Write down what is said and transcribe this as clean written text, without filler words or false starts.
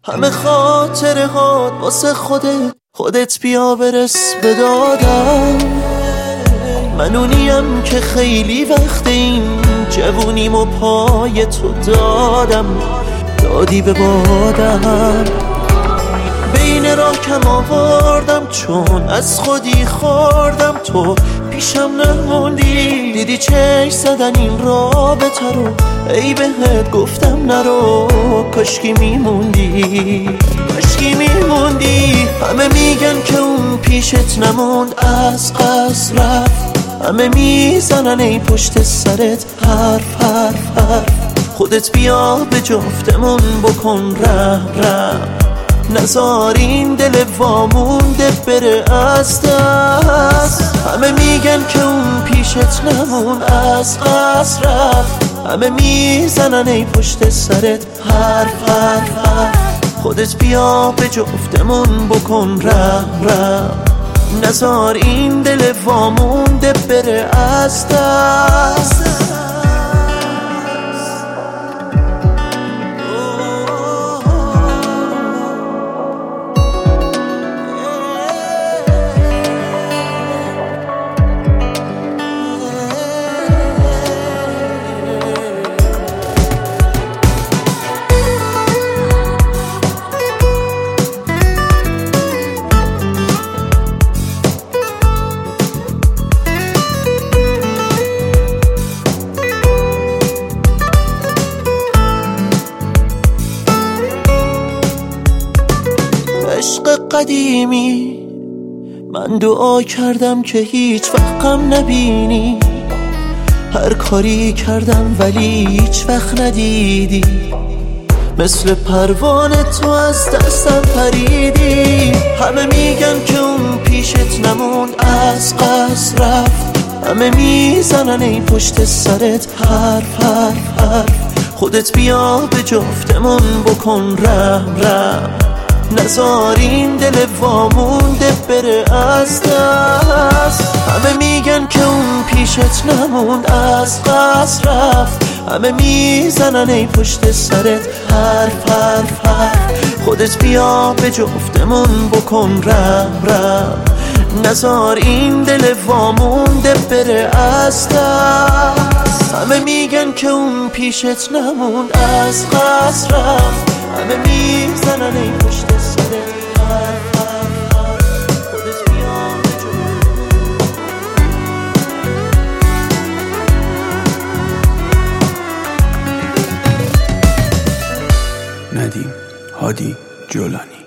همه خاطره هات واسه خودت بیا برس به دادم. من اونیم که خیلی وقت این جوونیم و پای تو دادی به بادم. بین راه کم آوردم چون از خودی خوردم، تو پیشم نموندی. دیدی چشم زدن این رابطه رو، ای بهت گفتم نرو. کاشکی میموندی. همه میگن که اون پیشت نموند، از قصد رفت. همه میزنن ای پشت سرت حرف. خودت بیا به جفتمون بکن رحم. نزار این دل وامونده بره از دست. همه میگن که اون پیشت نمون، از قصد رفت. همه میزنن ای پشت سرت حرف. خودت بیا به جفتمون بکن رحم. نزار این دل وامونده بره از دست. عشق قدیمی من دعا کردم که هیچ وقت غم نبینی. هر کاری کردم ولی هیچ وقت ندیدی. مثل پروانه تو از دستم پریدی. همه میگن که اون پیشت نموند، از قصد رفت. همه میزنن ای پشت سرت حرف. خودت بیا به جفتمون بکن رحم. نزار این دل وامونده بره از دست. همه میگن که اون پیشت نموند، از قصد رفت. همه میزنن ای پشت سرت حرف. خودت بیا به جفتمون بکن رحم. نزار این دل وامونده بره از دست. همه میگن که اون پیشت نموند، از قصد رفت. همه میزنن ای پشت سرت حرف. خودت بیا به جفتمون. ندیم هادی جولانی.